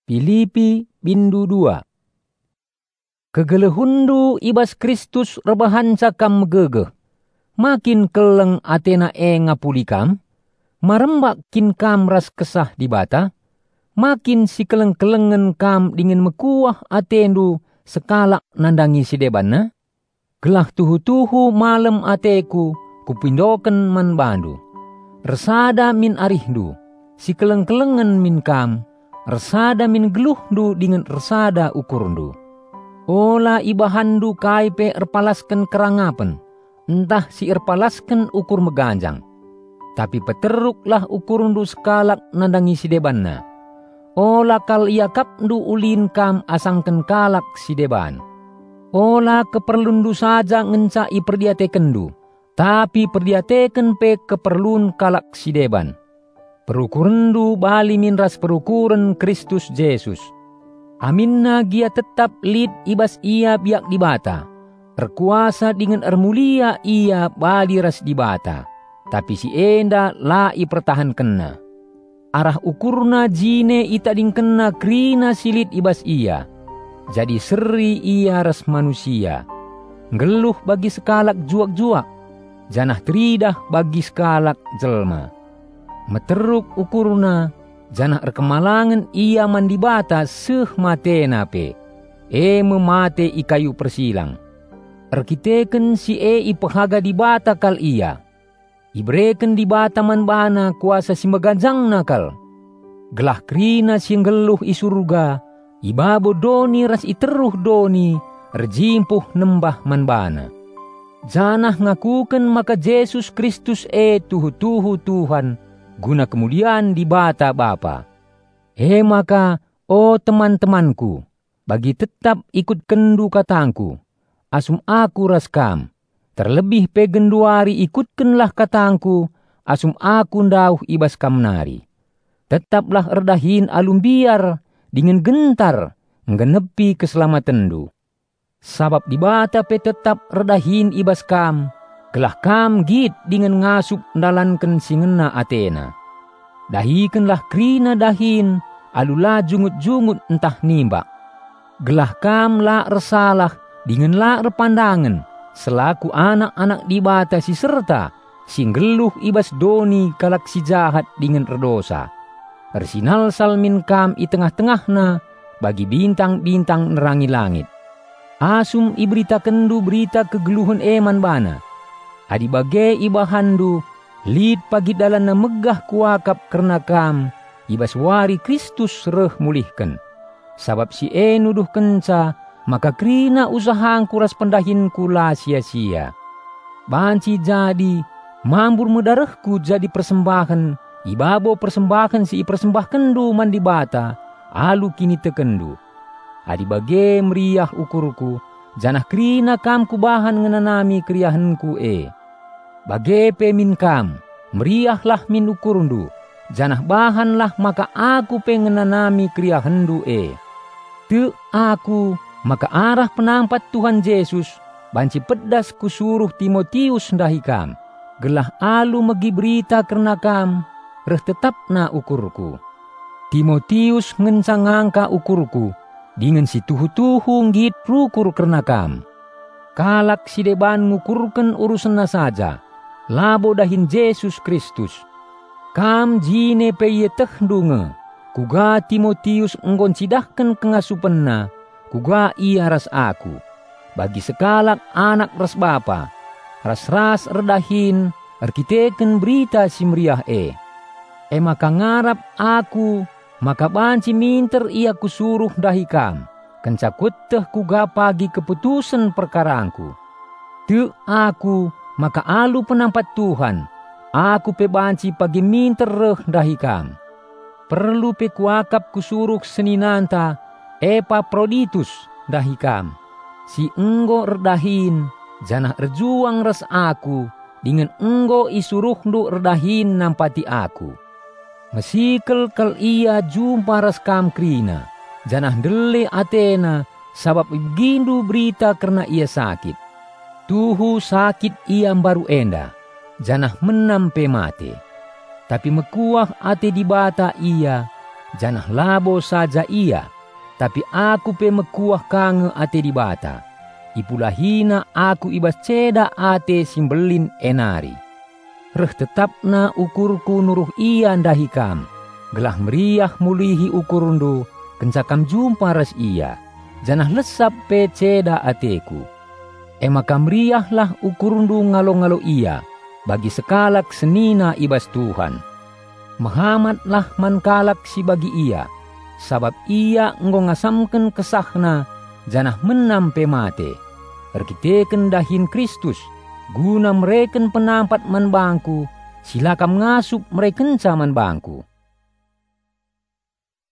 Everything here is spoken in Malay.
Filipi bindu 2. Kegelehundu ibas Kristus rebahanca kam megegeh. Makin keleng atena ngapuli kam. Marembak kin kam ras kesah di bata. Makin si keleng-kelengen kam dingin mekuah atendu sekalak nandangi si debanna. Gelah tuhu-tuhu malem ateku kupindoken man bandu. Resada min arihdu, si keleng-kelengen min kam. Resada min geluhdu dengan resada ukurndu. Ola ibahandu kaipe erpalasken kerangapen, entah si erpalasken ukur meganjang. Tapi peteruklah ukurndu sekalak nandangi si debanna. Ola kal iakapndu ulin kam asangken kalak si deban. Ola keperlundu saja ngencai perdiatekendu, tapi perdiateken pe keperlun kalak si deban. Perukurendu bali min ras perukuren Kristus Yesus. Aminna gia tetap lid ibas ia biak di bata. Erkuasa dengan ermulia ia bali ras di bata. Tapi si enda lai pertahankenna. Arah ukurna jine ita dingkenna krina silit ibas ia. Jadi seri ia ras manusia. Ngeluh bagi sekalak juak-juak. Janah teridah bagi sekalak jelma. Meteruk ukurna, janah erkemalangan ia mandibata seh matena pe. Memate i kayu persilang. Erkiteken si i pehaga dibata kal ia. Ibreken dibata man bana kuasa si megajang nakal. Gelah krina si ngeluh i surga, ibabo doni ras iteruh doni, erjimpuh nembah man bana. Janah ngakuken maka Yesus Kristus tuhu-tuhu Tuhan, guna kemudian di bata Bapa. Maka, teman-temanku, bagi tetap ikut kendu katangku, asum aku ras kam, terlebih pegenduari ikutkenlah katangku, asum aku ndauh ibas kam nari. Tetaplah erdahin alum biar, dengan gentar, nggenepi keselamatendu. Sabab di bata pe tetap erdahin ibas kam, gelah kam git dengan ngasup ndalanken singena atena. Dahikenlah krina dahin, alula jungut-jungut entah nimbak. Gelah kam la resalah, dengan la repandangan, selaku anak-anak di bata si serta, singgeluh ibas doni kalak si jahat dengan redosa. Ersinal salmin kam i tengah-tengahna, bagi bintang-bintang nerangi langit. Asum iberita kendu berita kegeluhan eman bana. Adi bage ibahandu, lid pagi dalana megah kuakap karena kam, ibas wari Kristus reh mulihkan. Sabab si nuduh kenca, maka krina usahangku ras pendahinku la sia-sia. Banci jadi, mambur medarahku jadi persembahan, ibabo persembahan si persembahkendu mandi bata, alu kini tekendu. Adi bage meriah ukurku, janah krina kam kubahan ngenanami kriahanku Bage pe min kam, meriahlah min ukurundu, janah bahanlah maka aku pengenanami kriahandu Te aku, maka arah penampat Tuhan Yesus, banci pedas kusuruh Timotius ndahi kam, gelah alu megi berita karena kam, reh tetapna ukurku. Timotius ngencangangka ukurku, dengan si tuhu-tuhu ngit rukur karena kam. Kalak si deban ngukurken urusanna saja, labo dahin Yesus Kristus. Kam jine peye tehdunge, kuga Timotius enggon sidahken kengasupenna, kuga ia ras aku. Bagi sekalak anak ras bapa, ras-ras erdahin, erkiteken berita si meriah maka ngarap aku, maka banci minter ia kusuruh dahi kam, kencakuteh kuga pagi keputusan perkarangku. Te aku, maka alu penampat Tuhan, aku pe banci pagi minter reh dahi kam. Perlu pe kuakap kusuruh seninanta, Epaphroditus dahi kam. Si enggo erdahin, janah erjuang ras aku, dengan enggo isuruhndu erdahin nampati aku. Mesikel kal ia jumpa ras kam krina, janah dele atena, sabab gindu berita karena ia sakit. Tuhu sakit ia baru enda, janah menampe mate. Tapi mekuah ate di bata ia, Janah labo saja ia, tapi aku pe mekuah kange ate di bata. Ipulahina aku ibas ceda ate simbelin enari. Reh tetapna ukurku nuruh ia ndahi kam. Gelah meriah mulihi ukurundu, kencakam jumpa ras ia. Janah lesap pe ceda ateku. Emaka meriahlah ukurundu ngalo-ngalo ia, bagi sekalak senina ibas Tuhan. Mahamatlah mankalak si bagi ia, sabab ia ngongasamken kesahna, janah menam pe mate. Erkiteken dahin Kristus, guna mereken penampat man bangku, silakam ngasup merekenca man bangku.